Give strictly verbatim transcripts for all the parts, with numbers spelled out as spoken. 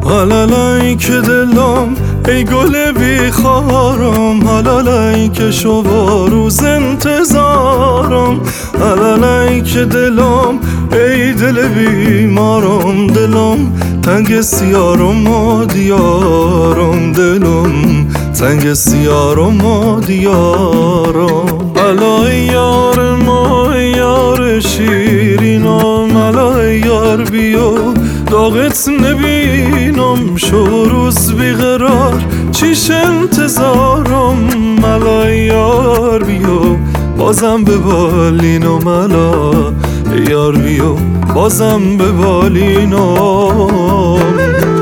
حلالای که دلم ای گل بیخارم، حلالای که شو روز انتظارم، حلالای که دلم ای دل بیمارم، دلم تنگ سیارم و دیارم، دلم تنگ سیارم و دیارم. علای یار ما یار شیرینم، علای یار بیا داغت نبینم، شو روز بیقرار چیش انتظارم، علای یار بیا بازم به بالینم، علا یار بیا بازم به بالینم.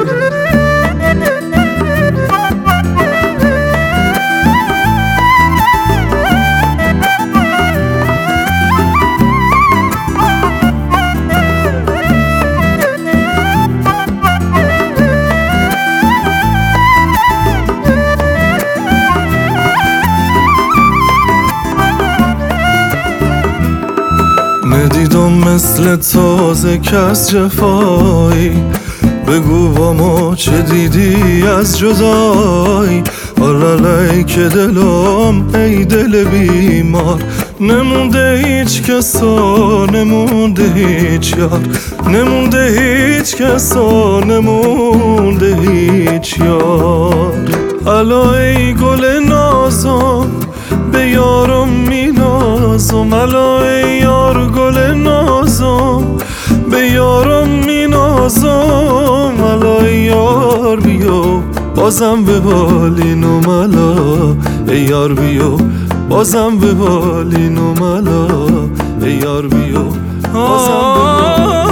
ندیدم مثل تازه کس جفایی، بگو با ما چه دیدی از جدایی. حلالای که دلم ای دل بیمار، نمونده هیچ کسا نمونده هیچ یار، نمونده هیچ کسا نمونده هیچ یار. علای گل نازم به یارم می نازم، علای یار گل نازم به یارم می نازم، علای یار بیا بازم به بالینم، علا ای یار بیا بازم به بالینم، علا ای یار بیا بازم به بالینم.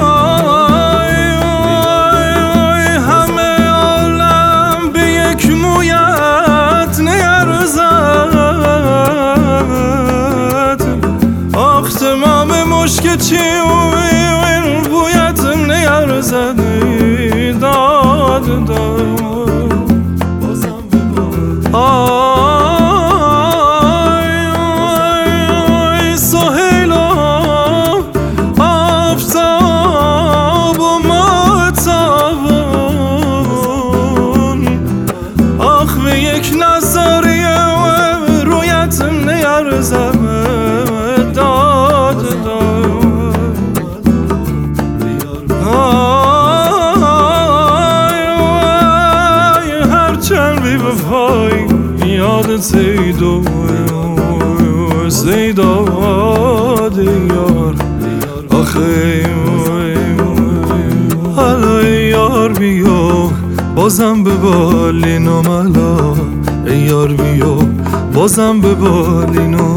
همه عالم به یک مویت نیرزد، آخ تمام مشک چی و بویت نیرزد، داد داد بازم به بالینم. آی آی سهیلا آفتاب و ماتابون، آخ به یک نظریه و رویتم نیرزد، داد داد. آی آی هرچند بی وفایی یادت زیدو زیداد یار، آخه علای یار بیا بازم به بالینم، علا ای یار بیا بازم به بالینم.